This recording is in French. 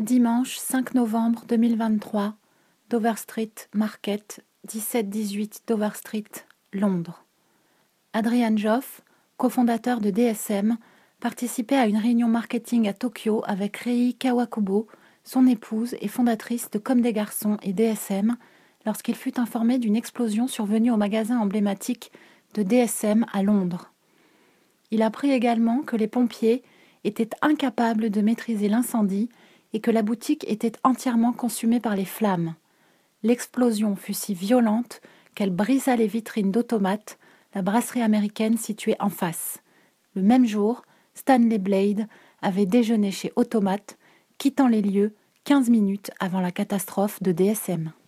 Dimanche 5 novembre 2023, Dover Street Market, 17-18 Dover Street, Londres. Adrian Joff, cofondateur de DSM, participait à une réunion marketing à Tokyo avec Rei Kawakubo, son épouse et fondatrice de Comme des garçons et DSM, lorsqu'il fut informé d'une explosion survenue au magasin emblématique de DSM à Londres. Il apprit également que les pompiers étaient incapables de maîtriser l'incendie et que la boutique était entièrement consumée par les flammes. L'explosion fut si violente qu'elle brisa les vitrines d'Automat, la brasserie américaine située en face. Le même jour, Stanley Blade avait déjeuné chez Automat, quittant les lieux 15 minutes avant la catastrophe de DSM.